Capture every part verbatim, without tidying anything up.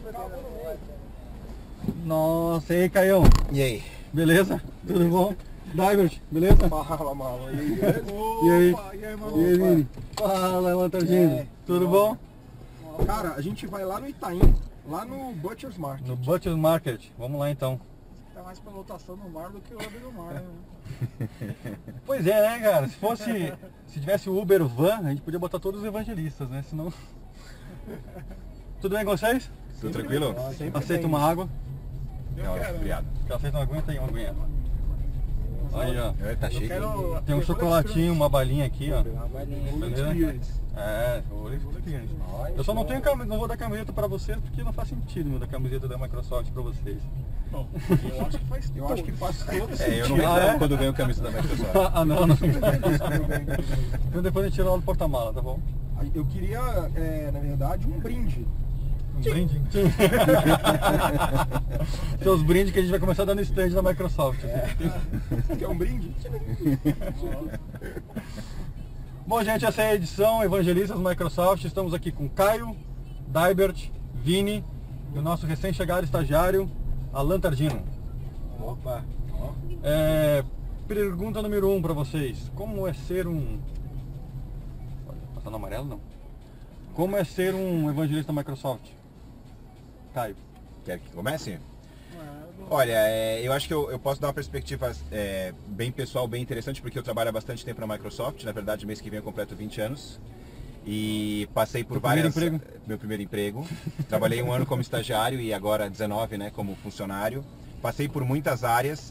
Nossa, e aí, Caião? E aí? Beleza? Tudo bom? Divert, beleza? Fala, mala. E aí? E aí? E aí, mano? E aí, Vini? Fala, Lantardino. É. Tudo bom? Cara, a gente vai lá no Itaim, lá no Butcher's Market. No Butcher's Market. Vamos lá então. Tá mais pra lotação no mar do que o Uber no mar, né? Pois é, né, cara? Se fosse, se tivesse o Uber Van, a gente podia botar todos os evangelistas, né? Senão... Tudo bem com vocês? Tudo tranquilo? Aceita uma água? Não, obrigado. Aceita uma aguinha? Tem uma aguinha. Aí, ó. É, tá cheio. Quero... Tem um chocolatinho, uma balinha aqui, ó. Beleza? É, Olive Experience. Eu só não tenho cam... não vou dar camiseta pra vocês porque não faz sentido eu dar camiseta da Microsoft pra vocês. Bom, eu acho que faz, eu acho que faz todo sentido. É, eu não reclamo Ah, é? quando ganho camisa da Microsoft. Ah, não, não. Então depois a gente tira lá do porta-mala, tá bom? Eu queria, é, na verdade, um brinde. Um brinde? Seus brindes que a gente vai começar dando stand da Microsoft. É. Quer um brinde? Bom, gente, essa é a edição Evangelistas Microsoft. Estamos aqui com Caio, Divert, Vini e o nosso recém-chegado estagiário, Alan Tardino. Opa! É, pergunta número um para vocês. Como é ser um... Passar no amarelo, não. Como é ser um evangelista Microsoft? Caio. Quer que comece? Olha, é, eu acho que eu, eu posso dar uma perspectiva é, bem pessoal, bem interessante, porque eu trabalho há bastante tempo na Microsoft. Na verdade, mês que vem eu completo vinte anos. E passei por Meu várias... primeiro emprego? Meu primeiro emprego. Trabalhei um ano como estagiário e agora dezenove, né, como funcionário. Passei por muitas áreas.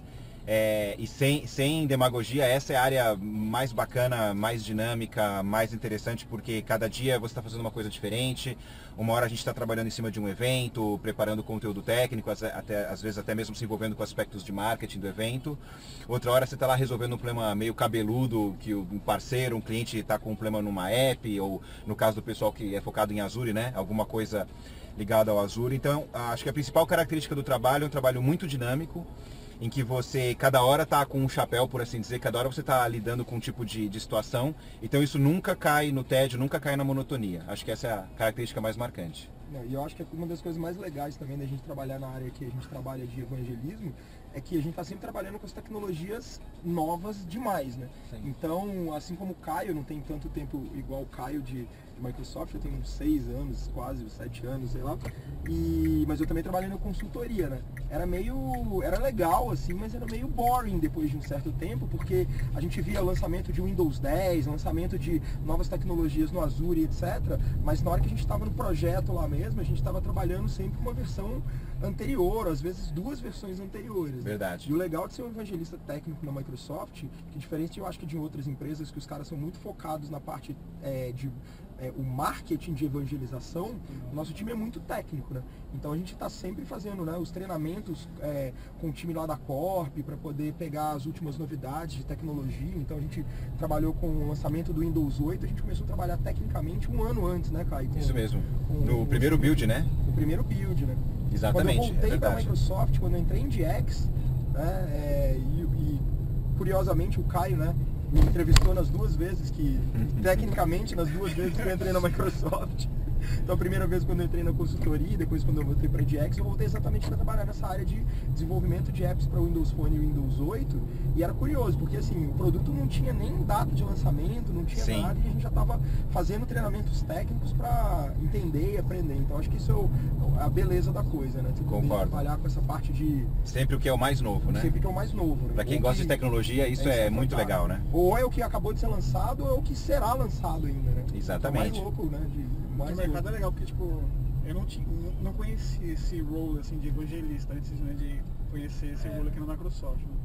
É, e sem, sem demagogia, essa é a área mais bacana, mais dinâmica, mais interessante, porque cada dia você está fazendo uma coisa diferente. Uma hora a gente está trabalhando em cima de um evento, preparando conteúdo técnico, até, às vezes até mesmo se envolvendo com aspectos de marketing do evento. Outra hora você está lá resolvendo um problema meio cabeludo, que um parceiro, um cliente está com um problema numa app, ou no caso do pessoal que é focado em Azure, né? Alguma coisa ligada ao Azure. Então, acho que a principal característica do trabalho é um trabalho muito dinâmico, em que você, cada hora está com um chapéu, por assim dizer, cada hora você está lidando com um tipo de, de situação, então isso nunca cai no tédio, nunca cai na monotonia. Acho que essa é a característica mais marcante. E eu acho que uma das coisas mais legais também da gente trabalhar na área que a gente trabalha de evangelismo é que a gente está sempre trabalhando com as tecnologias novas demais, né? Sim. Então, assim como o Caio não tem tanto tempo igual o Caio de, de Microsoft, eu tenho uns seis anos, quase sete anos, sei lá. E, mas eu também trabalhei na consultoria, né? Era meio, era legal assim, mas era meio boring depois de um certo tempo, porque a gente via lançamento de Windows dez, lançamento de novas tecnologias no Azure, etcétera. Mas na hora que a gente estava no projeto lá mesmo, a gente estava trabalhando sempre uma versão anterior, às vezes duas versões anteriores. Verdade. E o legal de ser um evangelista técnico na Microsoft, que diferente eu acho que de outras empresas, que os caras são muito focados na parte é, de é, o marketing de evangelização, o nosso time é muito técnico, né? Então a gente está sempre fazendo, né, os treinamentos é, com o time lá da Corp para poder pegar as últimas novidades de tecnologia. Então a gente trabalhou com o lançamento do Windows oito, a gente começou a trabalhar tecnicamente um ano antes, né, Caio? Com, Isso mesmo. Com, no com, primeiro build, né? No primeiro build, né? Exatamente. Quando eu voltei é para a Microsoft, quando eu entrei em D X, né, é, e, e curiosamente o Caio, né, me entrevistou nas duas vezes que, tecnicamente, nas duas vezes que eu entrei na Microsoft. Então a primeira vez quando eu entrei na consultoria e depois quando eu voltei para D X, eu voltei exatamente para trabalhar nessa área de desenvolvimento de apps para Windows Phone e Windows oito. E era curioso, porque assim, o produto não tinha nem data de lançamento, não tinha Sim. nada, e a gente já estava fazendo treinamentos técnicos para entender e aprender. Então acho que isso é a beleza da coisa, né? Você Concordo. Trabalhar com essa parte de... Sempre o que é o mais novo, né? Sempre o que é o mais novo, né? Para quem ou gosta que... de tecnologia, isso é, é muito legal, né? Ou é o que acabou de ser lançado, ou é o que será lançado ainda, né? Exatamente. Então, mais louco, né? De... Mas o mercado é legal, porque tipo, eu não, tinha, não conhecia esse role assim, de evangelista antes, né, de conhecer esse role aqui na Microsoft. Né?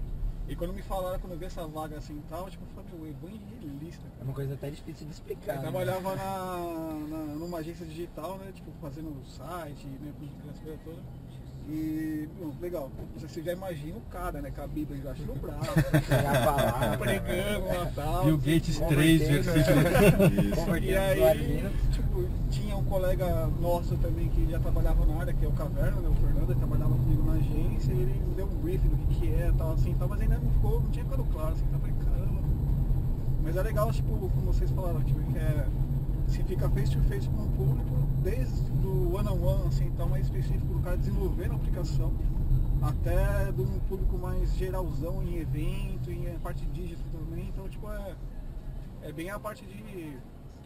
E quando me falaram, quando eu vi essa vaga assim e tal, tipo, eu falei, meu, evangelista. É uma coisa até difícil de explicar. Eu né? trabalhava na, na, numa agência digital, né, tipo, fazendo site, né, com as coisas todas. E, bom, legal, você já imagina o cara, né, com a Bíblia embaixo no braço, pregando lá tal. Bill Gates três versículos. E aí, tipo, tinha um colega nosso também que já trabalhava na área, que é o Caverna, né, o Fernando, ele trabalhava comigo na agência, e ele deu um briefing do que que é, tal, assim, tal, mas ainda não ficou, não tinha ficado claro, assim, então eu falei, caramba. Mas é legal, tipo, como vocês falaram, tipo, que é se fica face to face com o público, desde do one on one, assim, então mais específico do cara desenvolver a aplicação, até de um público mais geralzão em evento, em parte digital também, então tipo é, é bem a parte de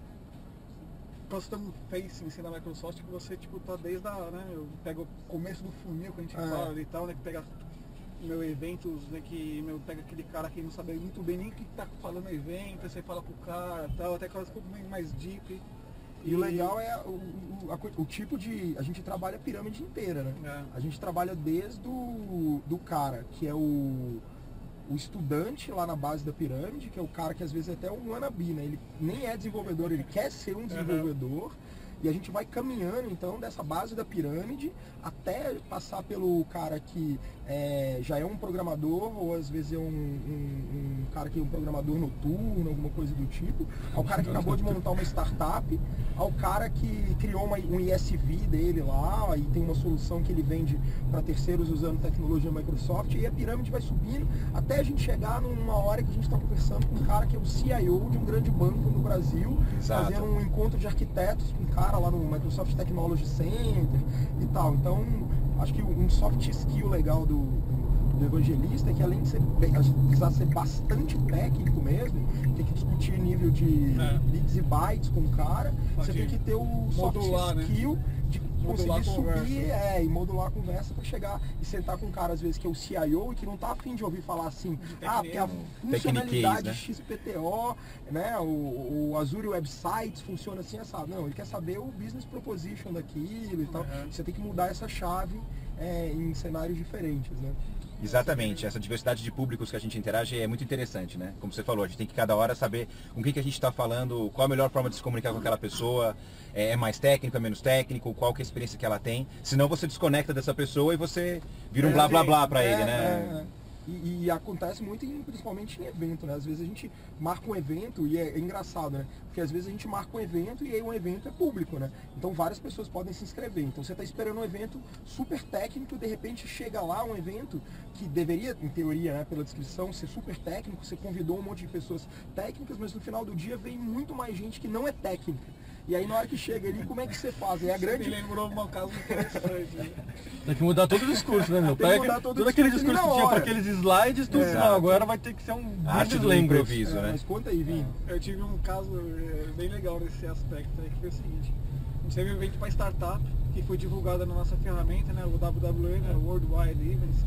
custom facing assim, da Microsoft, que você tipo tá desde a, né, eu pego o começo do funil que a gente é. fala ali e tal, né, que pega meu eventos, né, que meu, pega aquele cara que não sabe muito bem nem o que tá falando no evento, aí você fala com o cara e tal, até aquelas um pouco mais deep. E, e o legal é o, o, a, o tipo de... A gente trabalha a pirâmide inteira, né? É. A gente trabalha desde o do cara, que é o, o estudante lá na base da pirâmide, que é o cara que às vezes é até um wannabe, né? Ele nem é desenvolvedor, ele quer ser um desenvolvedor. Uhum. E a gente vai caminhando então dessa base da pirâmide até passar pelo cara que é, já é um programador, ou às vezes é um, um, um cara que é um programador noturno, alguma coisa do tipo, ao cara que acabou de montar uma startup, ao cara que criou uma, um I S V dele lá e tem uma solução que ele vende para terceiros usando tecnologia Microsoft, e a pirâmide vai subindo até a gente chegar numa hora que a gente está conversando com um cara que é o C I O de um grande banco no Brasil, Exato. Fazendo um encontro de arquitetos com um cara lá no Microsoft Technology Center e tal. Então, acho que um soft skill legal do, do, do evangelista é que, além de ser, precisar ser bastante técnico mesmo, tem que discutir nível de é. bits e bytes com o cara, Pode você tem que ter o soft modular, skill, né? De modular conseguir conversa. subir é, e modular a conversa para chegar e sentar com um cara, às vezes, que é o C I O e que não tá afim de ouvir falar assim, ah, porque a funcionalidade né? X P T O, né, o, o Azure Websites funciona assim, sabe? Não, ele quer saber o business proposition daquilo e tal. Uhum. Você tem que mudar essa chave é, em cenários diferentes, né? Exatamente, essa diversidade de públicos que a gente interage é muito interessante, né? Como você falou, a gente tem que cada hora saber com quem que a gente está falando, qual a melhor forma de se comunicar com aquela pessoa, é mais técnico, é menos técnico, qual que é a experiência que ela tem. Senão você desconecta dessa pessoa e você vira um É, blá blá blá para é, ele, né? É, é. E, e acontece muito, em, principalmente em evento, né? Às vezes a gente marca um evento e é, é engraçado, né? Porque às vezes a gente marca um evento e aí um evento é público, né? Então várias pessoas podem se inscrever. Então você está esperando um evento super técnico, de repente chega lá um evento que deveria, em teoria, né, pela descrição, ser super técnico, você convidou um monte de pessoas técnicas, mas no final do dia vem muito mais gente que não é técnica. E aí na hora que chega ali, como é que você faz? É a grande... Me lembrou uma caso interessante. Né? Tem que mudar todo o discurso, né, meu? Tem que Pega mudar todo todo o aquele discurso discurso que na tinha para hora. aqueles slides, tudo. É. Não, agora vai ter que ser um Arte business do language. improviso, É, né? mas conta aí, Vini. Eu tive um caso é, bem legal nesse aspecto aí, que foi o seguinte. A gente teve um evento para startup, que foi divulgado na nossa ferramenta, né, o W W E, né, World Wide Events,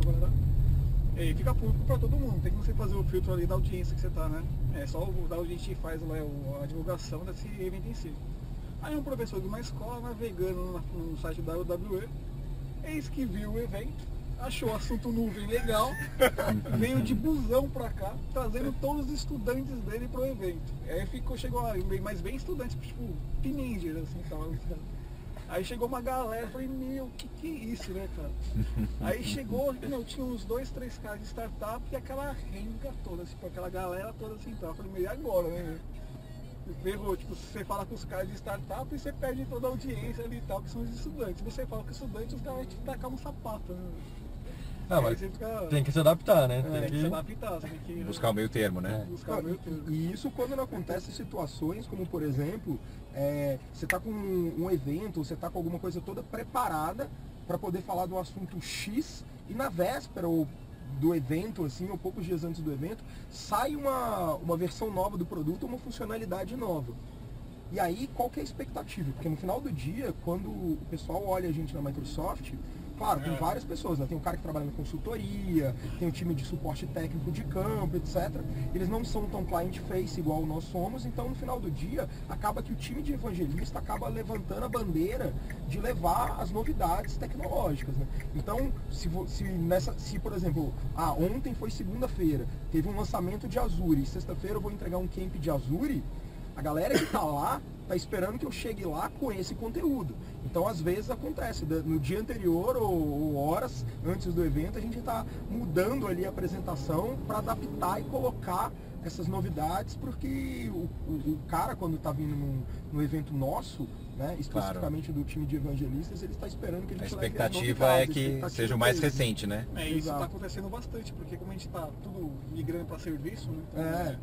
e fica público para todo mundo. Tem que você fazer o filtro ali da audiência que você tá, né? É só o da audiência que faz lá a divulgação desse evento em si. Aí um professor de uma escola navegando no site do W W E, eis que viu o evento, achou o assunto nuvem legal, veio de busão pra cá, trazendo todos os estudantes dele pro evento. Aí ficou, chegou lá, mas bem estudantes, tipo, teenagers, assim, tal. Aí chegou uma galera, falei, meu, que que é isso, né, cara? Aí chegou, meu, tinha uns dois, três caras de startup e aquela renga toda, tipo, aquela galera toda assim, tal. Eu falei, meu, e agora, né? Ferrou, tipo, você fala com os caras de startup e você perde toda a audiência ali e tal, que são os estudantes. Se você fala com os estudantes, os caras vão te tacar um sapato, né? Ah, mas fica... tem que se adaptar, né? É, tem, tem que... que se adaptar, você tem que... Buscar o meio termo, né? Buscar o meio termo. E isso quando não acontece situações como, por exemplo, é, você está com um, um evento, você está com alguma coisa toda preparada para poder falar do assunto X e na véspera ou do evento, assim, ou poucos dias antes do evento, sai uma, uma versão nova do produto, uma funcionalidade nova. E aí, qual que é a expectativa? Porque no final do dia, quando o pessoal olha a gente na Microsoft, claro, tem várias pessoas, né? Tem um cara que trabalha na consultoria, tem um time de suporte técnico de campo, etcétera. Eles não são tão client-face igual nós somos, então no final do dia, acaba que o time de evangelista acaba levantando a bandeira de levar as novidades tecnológicas, né? Então, se, se, nessa, se por exemplo, ah, ontem foi segunda-feira, teve um lançamento de Azure, e sexta-feira eu vou entregar um camp de Azure, a galera que está lá está esperando que eu chegue lá com esse conteúdo. Então, às vezes acontece, no dia anterior ou, ou horas antes do evento, a gente está mudando ali a apresentação para adaptar e colocar essas novidades, porque o, o, o cara, quando está vindo num, num evento nosso, né, especificamente claro, do time de evangelistas, ele está esperando que a gente A expectativa é que expectativa seja o mais dele. recente, né? É, isso está acontecendo bastante, porque como a gente está tudo migrando para serviço, né? Então, é.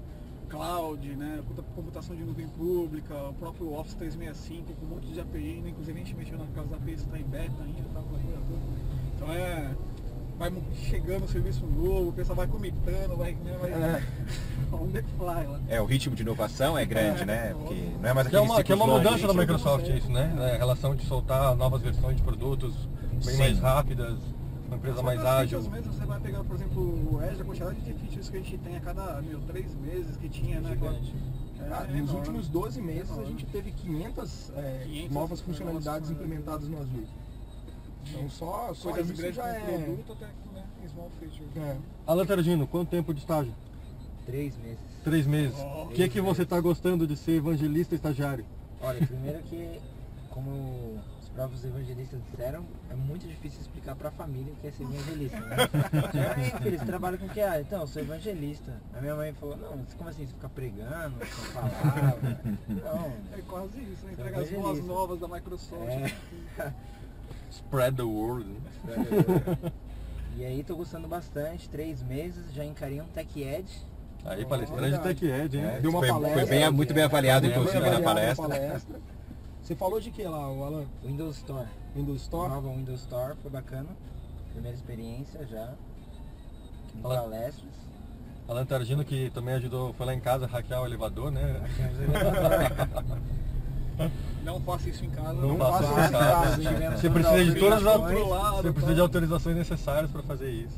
cloud, né, computação de nuvem pública, o próprio Office trezentos e sessenta e cinco com um monte de A P I, né, inclusive a gente mexeu na casa da A P I, está em beta ainda, tá com a coisa toda. Então é, vai chegando o serviço novo, o pessoal vai comitando, vai, né, vai É. on the fly lá. É, o ritmo de inovação é grande, É, né? é Porque óbvio. não é mais Que é aquele uma, que é uma ciclos longos. mudança da gente, Microsoft eu não isso, né? É, a relação de soltar novas versões de produtos bem Sim. mais rápidas, uma empresa Só mais nas ágil. features mesmo, você vai pegar, por exemplo, o Edge, a quantidade de features que a gente tem a cada, meu, três meses que tinha, né? Gigante. É, Ah, é nos enorme. últimos doze meses a enorme. gente teve quinhentas, é, quinhentas novas funcionalidades novas, implementadas no Azure. Então só, só Coisas isso grandes já com é... produto até né, small feature. é. Alan Tardino, quanto tempo de estágio? Três meses. Três meses. Oh. O que que você está gostando de ser evangelista estagiário? Olha, primeiro que, como os próprios evangelistas disseram, é muito difícil explicar pra família o que é ser evangelista, né? Aí, filho, você trabalha com o que? Ah, então, eu sou evangelista. A minha mãe falou, não, como assim, você fica pregando, você palavra? Não. É quase isso, né? Sou Entregar as boas evangelista. novas da Microsoft. É. Spread the word. E aí tô gostando bastante, três meses, já encarei um Tech Edge. Aí, Oh, palestrante verdade. Tech Ed, hein? É, Deu uma foi, palestra, foi bem, muito bem avaliado, Foi bem inclusive, Foi na avaliado palestra. Você falou de que lá, o Alan? Windows Store. Windows Store? Nova Windows Store, foi bacana. Primeira experiência já. Com Fala. palestras. Alan Tardino que também ajudou, foi lá em casa hackear o elevador, né? Não faça isso em casa. Não Não faça façam isso em isso em casa. casa, hein? Tivemos Você todas precisa de as todas as autorizações. Controlado, você precisa de tá? autorizações necessárias para fazer isso.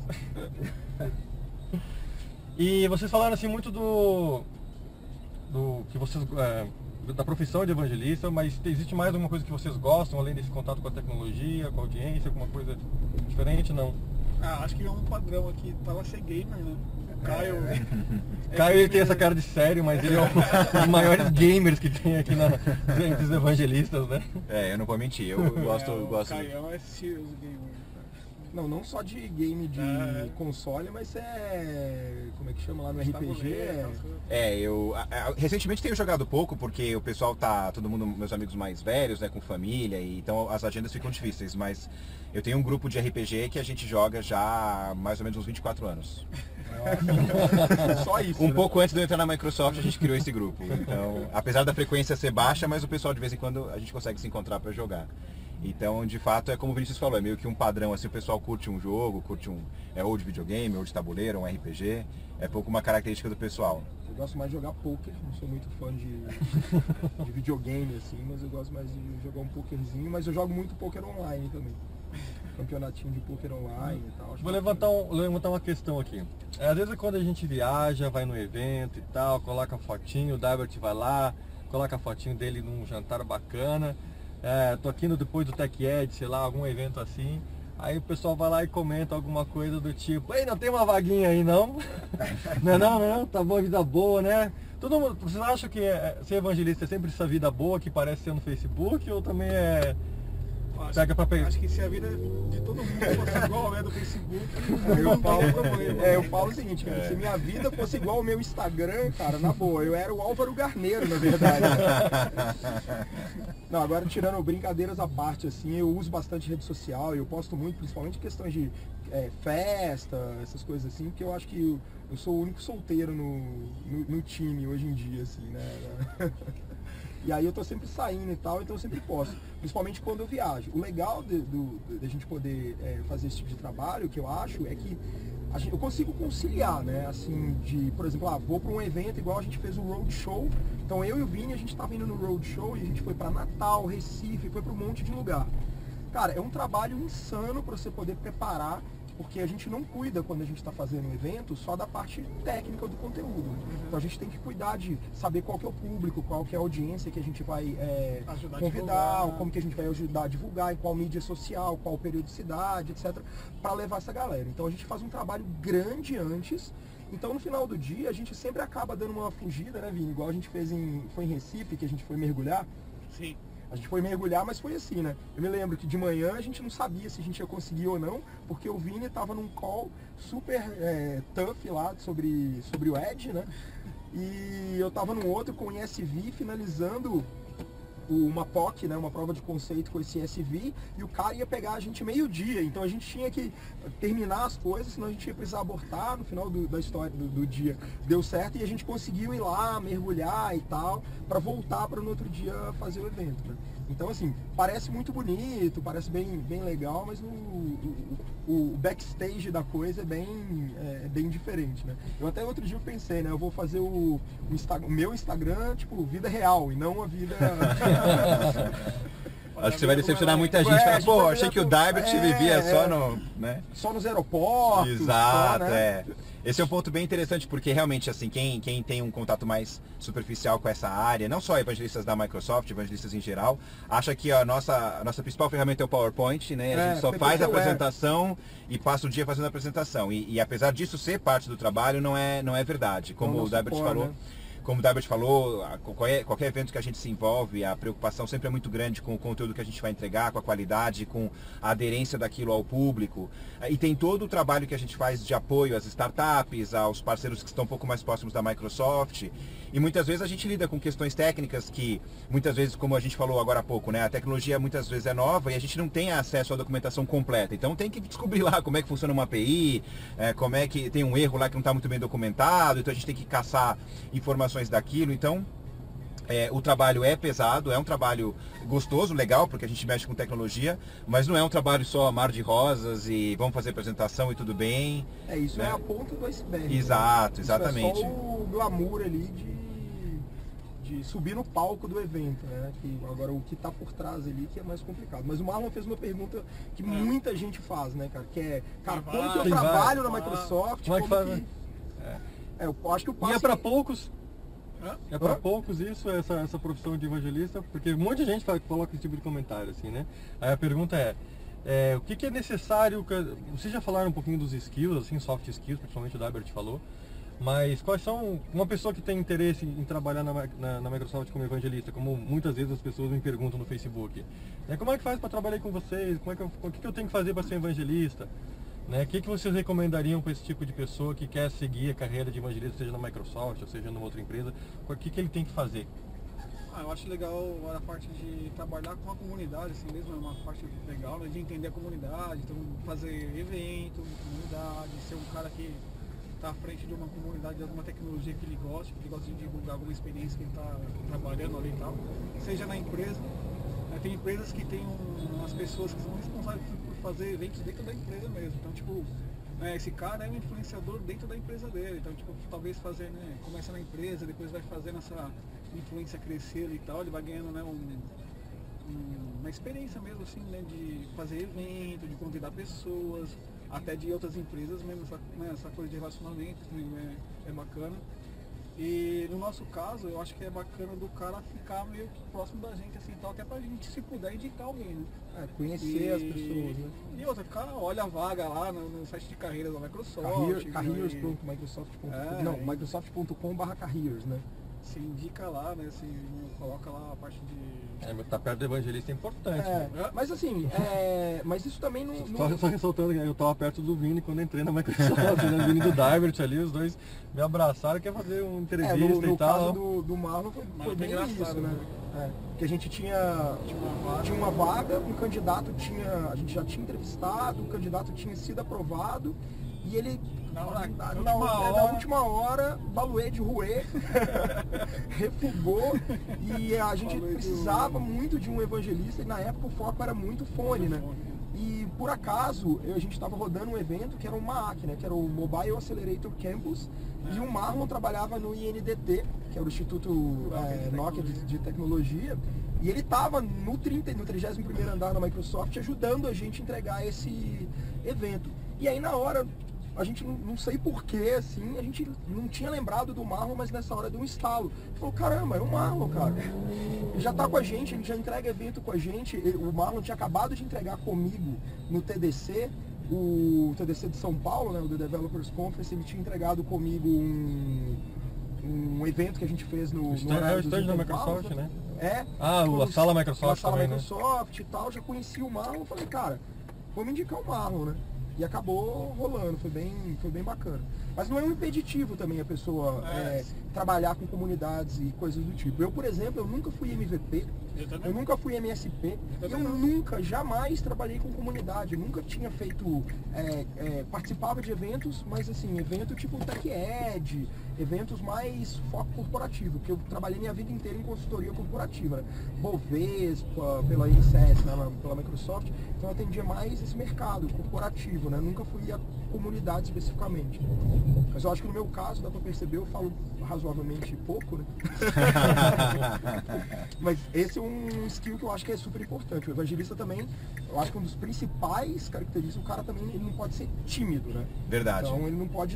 E vocês falaram assim muito do, do que vocês é, da profissão de evangelista, mas existe mais alguma coisa que vocês gostam além desse contato com a tecnologia, com a audiência, alguma coisa diferente? Não. Ah, acho que é um padrão aqui, tava ser gamer, né? O Caio. é Caio ele tem gamer, essa cara de sério, mas ele é um dos maiores gamers que tem aqui na, entre os evangelistas, né? É, eu não vou mentir, eu gosto, é, eu o gosto. Caião é serious gamer. Não, não só de game de É. console, mas é... como é que chama lá no R P G? Tabuleiro, É... aquelas coisas. É, eu a- a- recentemente tenho jogado pouco porque o pessoal tá, todo mundo, meus amigos mais velhos, né, com família, e então as agendas ficam difíceis, mas eu tenho um grupo de R P G que a gente joga já há mais ou menos uns vinte e quatro anos. Só isso, Um né? pouco antes de eu entrar na Microsoft a gente criou esse grupo. Então, apesar da frequência ser baixa, mas o pessoal de vez em quando a gente consegue se encontrar para jogar. Então, de fato, é como o Vinícius falou, é meio que um padrão, assim, o pessoal curte um jogo, curte um, é ou de videogame, ou de tabuleiro, um R P G, é pouco uma característica do pessoal. Eu gosto mais de jogar poker, não sou muito fã de, de videogame assim, mas eu gosto mais de jogar um pokerzinho, mas eu jogo muito poker online também. Campeonatinho de poker online e tal. acho Vou que- levantar, um, levantar uma questão aqui. É, às vezes quando a gente viaja, vai no evento e tal, coloca a fotinho, o Dabert vai lá, coloca a fotinho dele num jantar bacana. É, tô aqui no, depois do Tech Ed, sei lá, algum evento assim. Aí o pessoal vai lá e comenta alguma coisa do tipo, ei, não tem uma vaguinha aí não? não, não, não, tá boa, vida boa, né? Todo mundo, vocês acham que é, ser evangelista é sempre essa vida boa que parece ser no Facebook ou também é... Acho, Pega pra pegar. acho que se a vida de todo mundo fosse igual né, do Facebook, Eu não falo, tem problema. é, eu falo o seguinte, cara, se minha vida fosse igual ao meu Instagram, cara, na boa, eu era o Álvaro Garneiro, na verdade. Não, agora tirando brincadeiras à parte, assim, eu uso bastante rede social, eu posto muito, principalmente questões de é, festa, essas coisas assim, porque eu acho que eu, eu sou o único solteiro no, no, no time hoje em dia, assim, né? E aí eu tô sempre saindo e tal, então eu sempre posto, principalmente quando eu viajo. O legal de, do, de a gente poder é, fazer esse tipo de trabalho, que eu acho, é que a gente, eu consigo conciliar, né? Assim, de, por exemplo, ah, vou para um evento igual a gente fez o Roadshow. Então eu e o Vini, a gente tava indo no Roadshow e a gente foi para Natal, Recife, foi para um monte de lugar. Cara, é um trabalho insano para você poder preparar, porque a gente não cuida, quando a gente está fazendo um evento, só da parte técnica do conteúdo. Então a gente tem que cuidar de saber qual que é o público, qual que é a audiência que a gente vai é, Ajudar a convidar, divulgar. como que a gente vai ajudar a divulgar, em qual mídia social, qual periodicidade, etcétera, para levar essa galera. Então a gente faz um trabalho grande antes. Então no final do dia a gente sempre acaba dando uma fugida, né, Vini? Igual a gente fez em, foi em Recife, que a gente foi mergulhar. Sim. A gente foi mergulhar, mas foi assim, né? Eu me lembro que de manhã a gente não sabia se a gente ia conseguir ou não, porque o Vini tava num call super é, tough lá sobre, sobre o Edge, né? E eu tava num outro com o I S V finalizando uma P O C, né, uma prova de conceito com esse S V, e o cara ia pegar a gente meio-dia, então a gente tinha que terminar as coisas, senão a gente ia precisar abortar no final do, da história do, do dia. Deu certo e a gente conseguiu ir lá, mergulhar e tal, para voltar para no outro dia fazer o evento, né? Então, assim, parece muito bonito, parece bem, bem legal, mas o, o, o backstage da coisa é bem, é, bem diferente, né? Eu até outro dia eu pensei, né? Eu vou fazer o, o, Insta, o meu Instagram, tipo, vida real, e não a vida... Acho que você vai decepcionar muita gente. É, Fala, pô, vai achei que o ver- Dybert é, vivia é. só no... né? Só nos aeroportos. Exato, só, né? é. Esse é um ponto bem interessante, porque realmente, assim, quem, quem tem um contato mais superficial com essa área, não só evangelistas da Microsoft, evangelistas em geral, acha que a nossa, a nossa principal ferramenta é o PowerPoint, né? A É, gente só P P T, faz a é. apresentação e passa o dia fazendo a apresentação. E, e apesar disso ser parte do trabalho, não é, não é verdade. Como Não, o não Dybert supor, falou... né? Como o Dybert falou, a- qualquer, qualquer evento que a gente se envolve, a preocupação sempre é muito grande com o conteúdo que a gente vai entregar, com a qualidade, com a aderência daquilo ao público. E tem todo o trabalho que a gente faz de apoio às startups, aos parceiros que estão um pouco mais próximos da Microsoft. E muitas vezes a gente lida com questões técnicas que, muitas vezes, como a gente falou agora há pouco, né, a tecnologia muitas vezes é nova e a gente não tem acesso à documentação completa. Então tem que descobrir lá como é que funciona uma A P I, é, como é que tem um erro lá que não está muito bem documentado, então a gente tem que caçar informações daquilo. Então, é, o trabalho é pesado, é um trabalho gostoso, legal, porque a gente mexe com tecnologia, mas não é um trabalho só mar de rosas e vamos fazer apresentação e tudo bem. É, isso né? é a ponta do iceberg. Exato, né? exatamente. Isso é só o glamour ali de, de subir no palco do evento, né? Que agora o que está por trás ali que é mais complicado. Mas o Marlon fez uma pergunta que muita gente faz, né, cara? Que é, cara, Tem como que eu vários, trabalho na vários. Microsoft? Como é que faz, que... né? É, eu acho que o E passo é para poucos? Hã? É para Hã? poucos isso, essa, essa profissão de evangelista? Porque um monte de gente fala- coloca esse tipo de comentário, assim, né? Aí a pergunta é, é o que, que é necessário... que- Vocês já falaram um pouquinho dos skills, assim, soft skills, principalmente o Dybert falou. Mas quais são... Uma pessoa que tem interesse em trabalhar na, Mi- na, na Microsoft como evangelista, como muitas vezes as pessoas me perguntam no Facebook. Né, como é que faz para trabalhar com vocês? Como é que eu, o que, que eu tenho que fazer para ser evangelista? Né? O que, que vocês recomendariam para esse tipo de pessoa que quer seguir a carreira de evangelista, seja na Microsoft ou seja numa outra empresa? O que, que ele tem que fazer? Ah, eu acho legal a parte de trabalhar com a comunidade, assim mesmo, é uma parte legal, né, de entender a comunidade, então fazer evento na comunidade, ser um cara que está à frente de uma comunidade, de alguma tecnologia que ele gosta, que ele gosta de divulgar alguma experiência que ele está trabalhando ali e tal, seja na empresa. Né, tem empresas que tem um, umas pessoas que são responsáveis por fazer eventos dentro da empresa mesmo, então tipo, né, esse cara é um influenciador dentro da empresa dele, então tipo, talvez fazer, né, começa na empresa, depois vai fazendo essa influência crescer e tal, ele vai ganhando, né, um, um, uma experiência mesmo assim, né, de fazer evento, de convidar pessoas, até de outras empresas mesmo, essa, né, essa coisa de relacionamento também é, é bacana. E no nosso caso, eu acho que é bacana do cara ficar meio que próximo da gente, assim, tal, até pra gente, se puder, indicar alguém, né? É, conhecer as pessoas, né? E outra, ficar, olha a vaga lá no, no site de carreiras da Microsoft. Career, e- careers ponto microsoft ponto com. É, Não, e- microsoft ponto com barra careers, né? Se indica lá, né? Se coloca lá a parte de... É, mas tá perto do evangelista é importante. É, né? mas assim, é, mas isso também não... não- Só, só ressaltando que eu tava perto do Vini quando entrei na Microsoft, né? O Vini e do Dybert ali, os dois me abraçaram, quer fazer uma É, entrevista no, no e tal. caso do, do Marlon foi, Marlon foi foi bem engraçado, isso, né? né? É, que a gente tinha, tinha uma vaga, um candidato tinha, a gente já tinha entrevistado, o candidato tinha sido aprovado e ele, Na hora- na, na na- última na hora- última hora, baluê de ruê, refugou e a gente Baluê de precisava muito de um evangelista e na época o foco era muito fone, né? E por acaso eu- a gente estava rodando um evento que era o M A A C, né? Que era o Mobile Accelerator Campus, e o Marlon trabalhava no I N D T, que é o Instituto é, Nokia de, de Tecnologia, e ele estava no, trinta no trigésimo primeiro andar da Microsoft ajudando a gente a entregar esse evento. E aí na hora, a gente não, não sei porquê, assim, a gente não tinha lembrado do Marlon, mas nessa hora deu um estalo. Falou, caramba, é o Marlon, cara. Ele já tá com a gente, ele já entrega evento com a gente. Ele- o Marlon tinha acabado de entregar comigo no T D C, o T D C de São Paulo, né, o The Developers Conference, ele tinha entregado comigo um, um evento que a gente fez no, O no stand- é o horário dos stand da intervalos, Microsoft, né? É. Ah, o- a Foi sala uma Microsoft sala também, né? Microsoft e tal, já conheci o Marlon, falei, cara, vamos indicar o Marlon, né? E acabou rolando, foi bem, foi bem bacana. Mas não é um impeditivo também a pessoa É. é, trabalhar com comunidades e coisas do tipo. Eu, por exemplo, eu nunca fui M V P, Eu também. eu nunca fui M S P, Eu eu, também não. nunca, jamais trabalhei com comunidade, eu nunca tinha feito, é, é, participava de eventos, mas assim, evento tipo TechEd, eventos mais foco corporativo, porque eu trabalhei minha vida inteira em consultoria corporativa, né? Bovespa, pela I C S, né, pela Microsoft, então eu atendia mais esse mercado corporativo, né? Nunca fui a comunidade especificamente. Mas eu acho que no meu caso, dá pra perceber, eu falo razoavelmente pouco, né? Mas esse é um skill que eu acho que é super importante. O evangelista também, eu acho que um dos principais características, o cara também ele não pode ser tímido, né? Verdade. Então ele não pode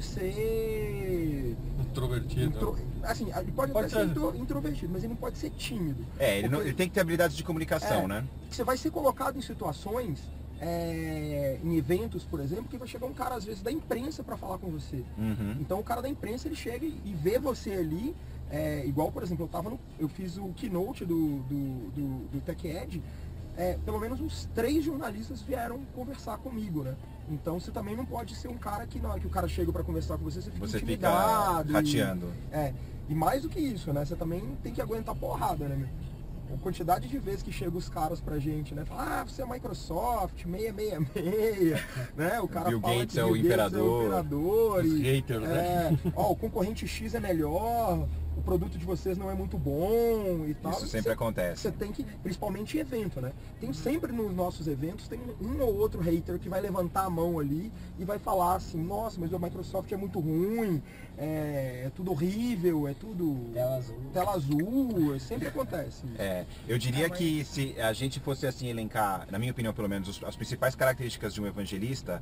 ser... Introvertido. Intro... Assim, ele pode, Pode até ser ser. intro- introvertido, mas ele não pode ser tímido. É, ele, não- Porque- ele tem que ter habilidades de comunicação, É. né? Você vai ser colocado em situações, é, em eventos, por exemplo, que vai chegar um cara, às vezes, da imprensa para falar com você. Uhum. Então o cara da imprensa, ele chega e e vê você ali, é, igual, por exemplo, eu, tava no, eu fiz o keynote do, do, do, do TechEd, é, pelo menos uns três jornalistas vieram conversar comigo, né? Então você também não pode ser um cara que na hora que o cara chega para conversar com você, você fica Você fica intimidado. e- rateando. é, e mais do que isso, né? Você também tem que aguentar porrada, né, meu? A quantidade de vezes que chegam os caras pra gente, né? Fala, ah, você é Microsoft, seiscentos e sessenta e seis, né? O cara Bill fala Gates que é o Bill Gates é o imperador. imperador Os e, haters, né? é, ó, o concorrente X é melhor, o produto de vocês não é muito bom e tal. Isso E sempre você- acontece. Você tem que, principalmente em evento, né? Tem sempre nos nossos eventos, tem um ou outro hater que vai levantar a mão ali e vai falar assim, nossa, mas o Microsoft é muito ruim, é, é tudo horrível, é tudo Tela azul. tela azul, sempre acontece isso. É, eu diria que se a gente fosse assim elencar, na minha opinião pelo menos, os- as principais características de um evangelista,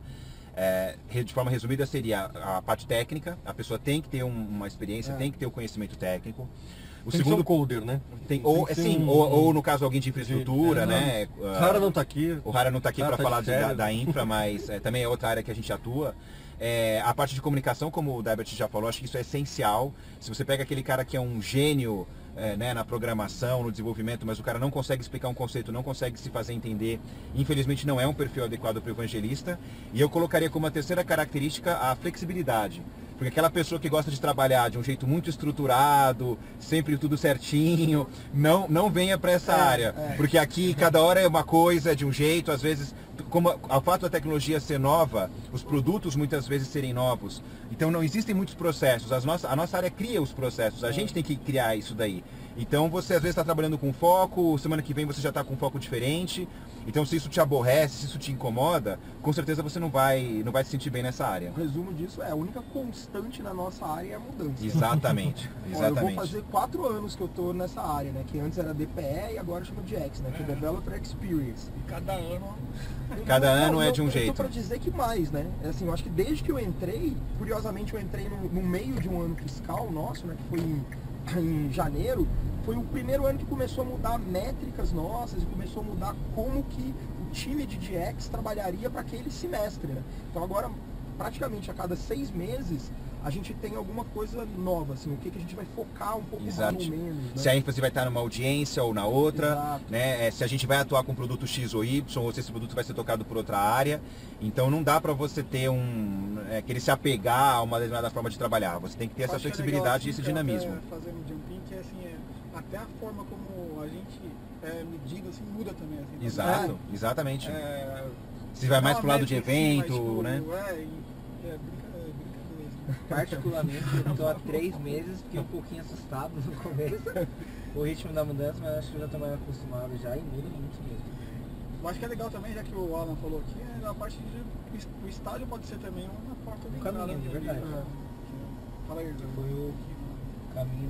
é, re- de forma resumida seria a parte técnica, a pessoa tem que ter um- uma experiência, É. tem que ter o conhecimento técnico. O Tem que ser segundo um coder, né? tem, Tem ou que ser assim, um- ou, ou no caso alguém de infraestrutura, É, né? O ah, cara não tá aqui. O Rara não está aqui Cara, para tá falar de de- da, férias. da infra, mas é, também é outra área que a gente atua. É, a parte de comunicação, como o Daibert já falou, acho que isso é essencial. Se você pega aquele cara que é um gênio é, né, na programação, no desenvolvimento, mas o cara não consegue explicar um conceito, não consegue se fazer entender, infelizmente não é um perfil adequado para o evangelista. E eu colocaria como a terceira característica a flexibilidade. Porque aquela pessoa que gosta de trabalhar de um jeito muito estruturado, sempre tudo certinho, não, não venha para essa É, área. é. Porque aqui cada hora é uma coisa, é de um jeito, às vezes, como o fato da tecnologia ser nova, os produtos muitas vezes serem novos. Então não existem muitos processos. As nossa, a nossa área cria os processos, a gente tem que criar isso daí. Então você às vezes está trabalhando com foco, semana que vem você já está com um foco diferente. Então se isso te aborrece, se isso te incomoda, com certeza você não vai, não vai se sentir bem nessa área. O resumo disso é, a única constante na nossa área é a mudança. Exatamente, Ó, eu vou exatamente. fazer quatro anos que eu tô nessa área, né? Que antes era D P E e agora chama de X, né? Que é Developer Experience. E cada ano. Cada Não, ano é eu- de um eu jeito. tô pra dizer que mais, né? É Assim, eu acho que desde que eu entrei, curiosamente eu entrei no, no meio de um ano fiscal nosso, né? Que foi em, em janeiro, foi o primeiro ano que começou a mudar métricas nossas e começou a mudar como que o time de D X trabalharia para aquele semestre, né? Então agora, praticamente a cada seis meses, a gente tem alguma coisa nova, assim, o que, que a gente vai focar um pouco Exato. mais ou menos, né? Se a ênfase vai estar numa audiência ou na outra, Exato. né? É, se a gente vai atuar com um produto X ou Y, ou se esse produto vai ser tocado por outra área. Então não dá para você ter um. É, querer se apegar a uma determinada forma de trabalhar. Você tem que ter Eu essa acho que é flexibilidade legal, e esse assim, que dinamismo. até Fazendo um jumping, que é assim, é, até a forma como a gente é medido assim, muda também. Assim, Exato, exatamente. É, Se vai mais uma pro lado de métrica em cima, evento, tipo, né? É, e- é brinca- é brincadeira. assim. Particularmente, eu tô há três meses, fiquei um pouquinho assustado no começo. O ritmo da mudança, mas acho que eu já tô mais acostumado já e muda muito mesmo. Eu acho que é legal também, já que o Alan falou aqui, é a parte de. O estágio pode ser também uma porta de Um caminho, entrada de ali, verdade. né? Fala aí, Zé. Foi o caminho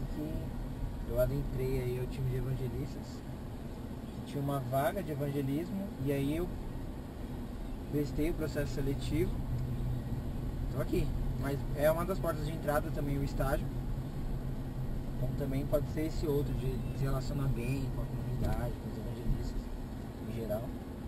que eu adentrei aí ao time de evangelistas. Tinha uma vaga de evangelismo e aí eu prestei o processo seletivo. Estou aqui. Mas é uma das portas de entrada também o estágio. Como também pode ser esse outro de se relacionar bem com a comunidade, com os evangelistas em geral.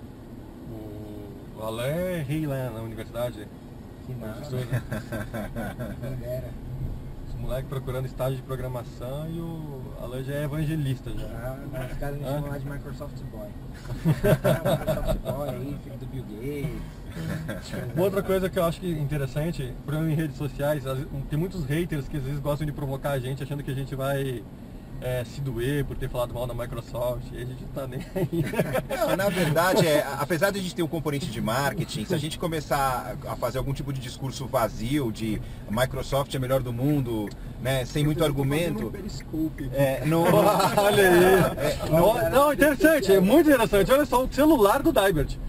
O Alain é rei lá na universidade. Que nada. Professor, né? Quem dera. Os moleques procurando estágio de programação e o Alain já é evangelista já. Ah, os caras me Hã? chamam lá de Microsoft Boy. Microsoft Boy aí, filho do Bill Gates. Uma outra coisa que eu acho que é interessante, por exemplo, em redes sociais, tem muitos haters que às vezes gostam de provocar a gente achando que a gente vai é, se doer por ter falado mal da Microsoft, e a gente não tá nem aí. Não, na verdade, é, apesar de a gente ter um componente de marketing, se a gente começar a fazer algum tipo de discurso vazio, de Microsoft é melhor do mundo, né, sem muito argumento... É, não, olha aí! É, não, não, interessante, é muito interessante. Olha só, o celular do Daibert.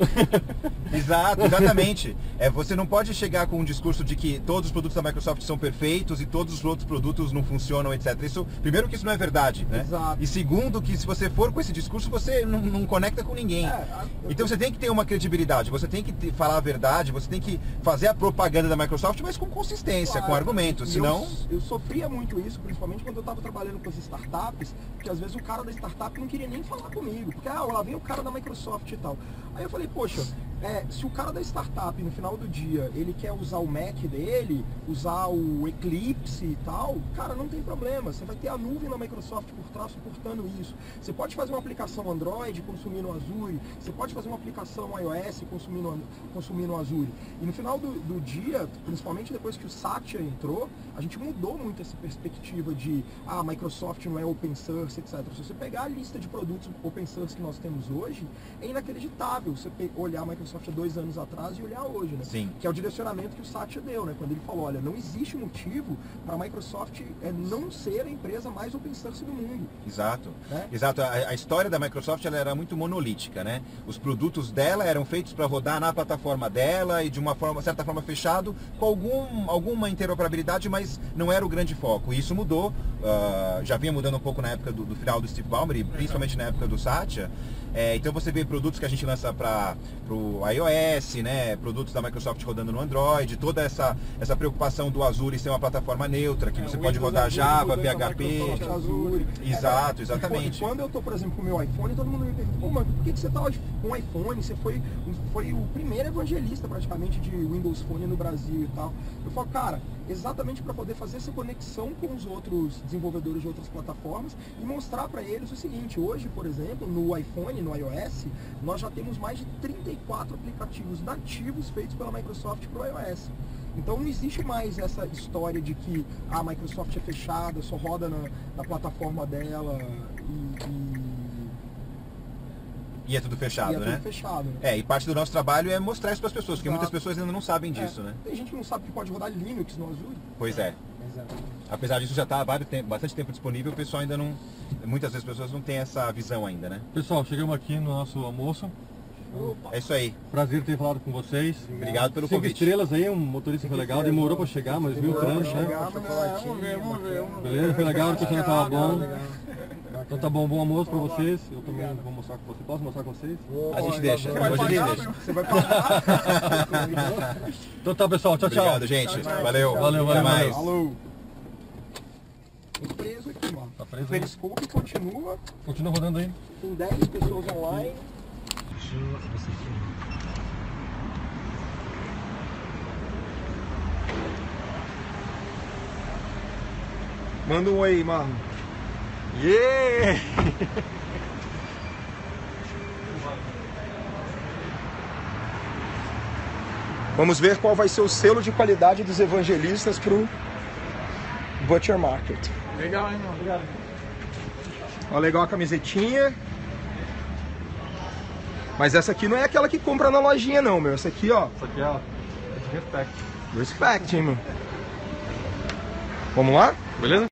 Exato, exatamente. É, você não pode chegar com um discurso de que todos os produtos da Microsoft são perfeitos e todos os outros produtos não funcionam, etcétera. Isso, primeiro que isso não é verdade, né? Exato. E segundo que se você for com esse discurso, você não, não conecta com ninguém. É, então você tem que ter uma credibilidade, você tem que ter, falar a verdade, você tem que fazer a propaganda da Microsoft, mas com consistência, claro, com argumentos, senão... Eu, eu sofria muito isso, principalmente quando eu estava trabalhando com as startups, porque às vezes o cara da startup não queria nem falar comigo, porque ah, lá vem o cara da Microsoft e tal. Aí eu falei, poxa, é, se o cara da startup no final do dia ele quer usar o Mac dele, usar o Eclipse e tal, cara, não tem problema, você vai ter a nuvem da Microsoft por trás suportando isso. Você pode fazer uma aplicação Android consumindo o Azure, você pode fazer uma aplicação iOS consumindo, consumindo o Azure. E no final do, do dia, principalmente depois que o Satya entrou, a gente mudou muito essa perspectiva de ah, a Microsoft não é open source, etcétera. Se você pegar a lista de produtos open source que nós temos hoje, é inacreditável você olhar a Microsoft há dois anos atrás e olhar hoje, né? Sim. Que é o direcionamento que o Satya deu, né? Quando ele falou, olha, não existe motivo para a Microsoft é, não ser a empresa mais open source do mundo. Exato. Né? Exato. A, a história da Microsoft ela era muito monolítica, né? Os produtos dela eram feitos para rodar na plataforma dela e de uma forma, certa forma fechado, com algum, alguma interoperabilidade, mas não era o grande foco. E isso mudou, uh, já vinha mudando um pouco na época do, do final do Steve Ballmer e principalmente na época do Satya. É, então você vê produtos que a gente lança para o iOS, né, produtos da Microsoft rodando no Android, toda essa, essa preocupação do Azure ser uma plataforma neutra, que é, você pode rodar Java, P H P. Azure. Exato, exatamente. E quando eu estou, por exemplo, com o meu iPhone, todo mundo me pergunta, pô, mas por que, que você está com um iPhone? Você foi, foi o primeiro evangelista praticamente de Windows Phone no Brasil e tal. Eu falo, cara, exatamente para poder fazer essa conexão com os outros desenvolvedores de outras plataformas e mostrar para eles o seguinte, hoje, por exemplo, no iPhone, no iOS, nós já temos mais de trinta e quatro aplicativos nativos feitos pela Microsoft para o iOS. Então não existe mais essa história de que a Microsoft é fechada, só roda na, na plataforma dela e... e... E é tudo fechado, e é né? tudo fechado, né? É, e parte do nosso trabalho é mostrar isso para as pessoas, porque Exato. muitas pessoas ainda não sabem disso, é. né? Tem gente que não sabe que pode rodar Linux no Azure. Pois é. Exatamente. Apesar disso já está há bastante tempo disponível, o pessoal ainda não... Muitas vezes as pessoas não têm essa visão ainda, né? Pessoal, chegamos aqui no nosso almoço. Opa. É isso aí. Prazer ter falado com vocês. Obrigado pelo Cinco convite. estrelas aí, um motorista foi legal, demorou para chegar, mas viu o trânsito, né? Vamos ver, vamos ver. Vamos ver. Beleza, foi legal, o pessoal tava bom. Legal. Então tá bom, bom almoço pra vocês. Eu também vou mostrar com vocês. Posso mostrar com vocês? A gente deixa. Você vai Hoje a gente pagar, deixa. você vai pagar. Então tá, pessoal. Tchau, tchau. Obrigado, gente. Valeu. Valeu, Até valeu, mais. Alô. Tô preso aqui, mano. Tá preso O aí? Periscope continua, Continua rodando aí. com dez pessoas online. Manda um oi aí, mano. Yeah! Vamos ver qual vai ser o selo de qualidade dos evangelistas pro Butcher Market. Legal, hein, mano? Obrigado. Ó, legal a camisetinha. Mas essa aqui não é aquela que compra na lojinha não, meu. Essa aqui, ó. Isso aqui é de respect. Respect, hein, meu. Vamos lá? Beleza?